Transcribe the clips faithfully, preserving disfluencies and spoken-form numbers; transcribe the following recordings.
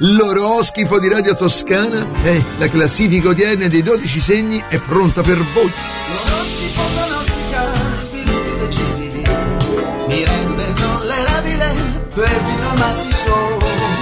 L'oroscofo di Radio Toscana, eh, la classifica odierna dei dodici segni è pronta per voi. L'oroscofo pronostica sviluppi decisivi, mi rende tollerabile perfino il Masti Show.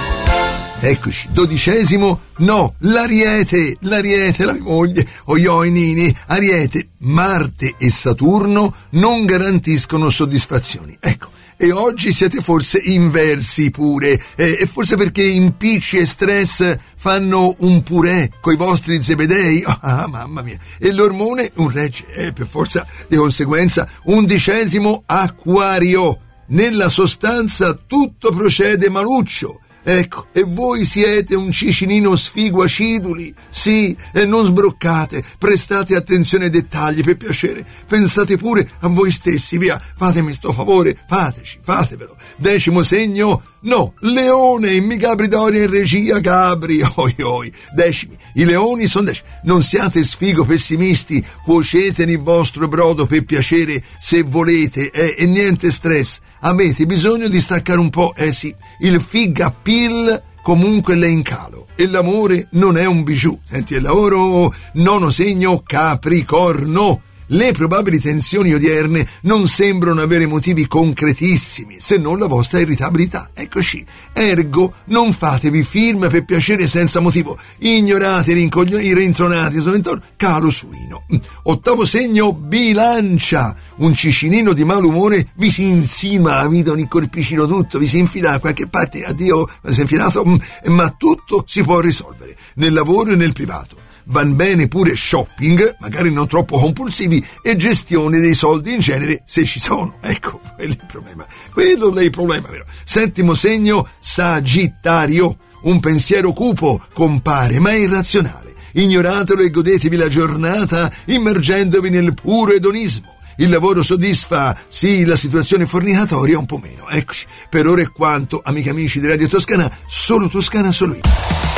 Eccoci, dodicesimo, no, l'Ariete, l'Ariete, la mia moglie, oioi nini, Ariete, Marte e Saturno non garantiscono soddisfazioni, ecco. E oggi siete forse inversi pure, eh, e forse perché impicci e stress fanno un purè coi vostri zebedei, oh, ah mamma mia, e l'ormone un regge, eh, per forza di conseguenza, undicesimo Acquario, nella sostanza tutto procede maluccio. Ecco, e voi siete un cicinino sfigo aciduli? Sì, e non sbroccate, prestate attenzione ai dettagli, per piacere, pensate pure a voi stessi, via, fatemi sto favore, fateci, fatevelo. Decimo segno, no, Leone, in Migabri Doria in regia, Gabri, oi oi, decimi, i leoni sono decimi, non siate sfigo pessimisti, cuocetene il vostro brodo per piacere, se volete, eh, e niente stress, avete bisogno di staccare un po', eh sì, il fig appeal comunque l'è in calo, e l'amore non è un bijou. Senti, il lavoro, nono segno, Capricorno. Le probabili tensioni odierne non sembrano avere motivi concretissimi, se non la vostra irritabilità. Eccoci. Ergo, non fatevi film per piacere senza motivo. Ignorate i rintronati, sono intorno, calo suino. Ottavo segno, Bilancia. Un cicinino di malumore vi si insinua a vita, un corpicino tutto, vi si infila da qualche parte, addio, si è infilato, ma tutto si può risolvere, nel lavoro e nel privato. Van bene pure shopping, magari non troppo compulsivi, e gestione dei soldi in genere, se ci sono. Ecco, quello è il problema. Quello è il problema, vero? Settimo segno, Sagittario. Un pensiero cupo compare, ma è irrazionale. Ignoratelo e godetevi la giornata immergendovi nel puro edonismo. Il lavoro soddisfa, sì, la situazione fornicatoria un po' meno. Eccoci, per ora è quanto, amici amici di Radio Toscana, solo Toscana, solo io.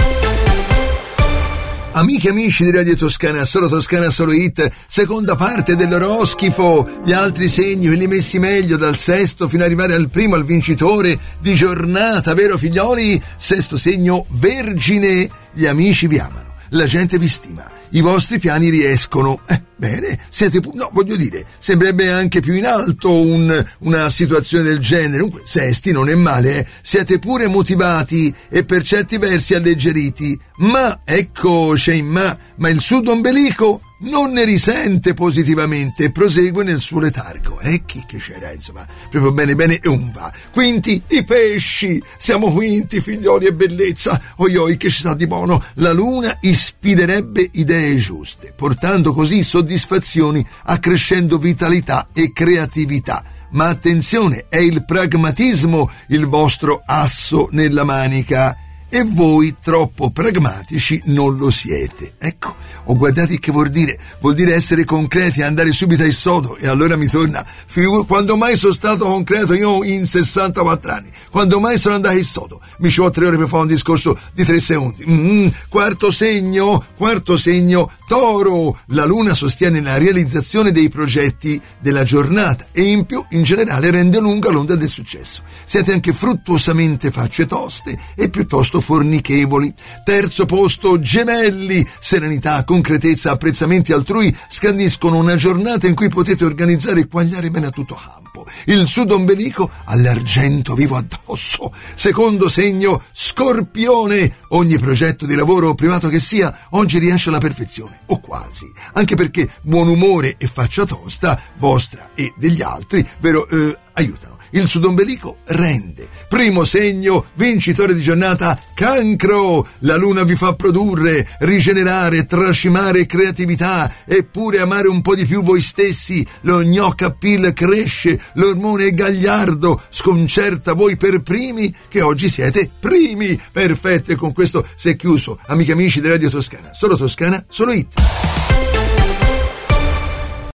Amiche e amici di Radio Toscana, solo Toscana, solo hit, seconda parte dell'oroscofo, gli altri segni ve li messi meglio dal sesto fino ad arrivare al primo, al vincitore di giornata, vero figlioli? Sesto segno, Vergine, gli amici vi amano, la gente vi stima, i vostri piani riescono, eh, bene, siete pu- no, voglio dire, sembrerebbe anche più in alto un, una situazione del genere, comunque, sesti non è male, eh? Siete pure motivati e per certi versi alleggeriti, ma, ecco, c'è in ma, ma il sud ombelico non ne risente positivamente e prosegue nel suo letargo. E chi che c'era, insomma, proprio bene bene e un va. Quinti, i pesci, siamo quinti, figlioli e bellezza, oi oi che ci sta di buono. La luna ispirerebbe idee giuste, portando così soddisfazioni, accrescendo vitalità e creatività. Ma attenzione, è il pragmatismo il vostro asso nella manica. E voi troppo pragmatici non lo siete. Ecco, o guardate che vuol dire, vuol dire essere concreti e andare subito ai sodo. E allora mi torna, figu- quando mai sono stato concreto io in sessantaquattro anni? Quando mai sono andato ai sodo? Mi ci ho tre ore per fare un discorso di tre secondi. Mm, quarto segno, quarto segno, Toro. La luna sostiene la realizzazione dei progetti della giornata e in più, in generale, rende lunga l'onda del successo. Siete anche fruttuosamente facce toste e piuttosto fornichevoli. Terzo posto, Gemelli. Serenità, concretezza, apprezzamenti altrui scandiscono una giornata in cui potete organizzare e quagliare bene a tutto campo. Il sud ombelico all'argento vivo addosso. Secondo segno, Scorpione. Ogni progetto di lavoro o privato che sia oggi riesce alla perfezione, o quasi, anche perché buon umore e faccia tosta vostra e degli altri, vero, eh, aiutano. Il sud ombelico rende. Primo segno, vincitore di giornata, Cancro. La luna vi fa produrre, rigenerare, trascimare creatività, eppure amare un po' di più voi stessi. Lo gnocca appeal cresce, l'ormone è gagliardo, sconcerta voi per primi, che oggi siete primi. Perfetto, e con questo si è chiuso. Amici amici di Radio Toscana, solo Toscana, solo hit.